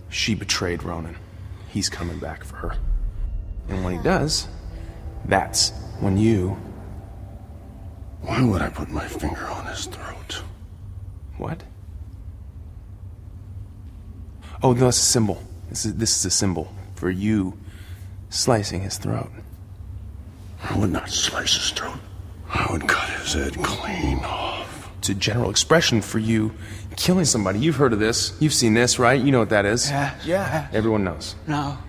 She betrayed Ronan. He's coming back for her. And when he does, that's when you... Why would I put my finger on his throat? What? Oh, no, it's a symbol. This is a symbol for you slicing his throat. I would not slice his throat. I would cut his head clean off. It's a general expression for you killing somebody. You've heard of this. You've seen this, right? You know what that is. Yeah. Everyone knows. No.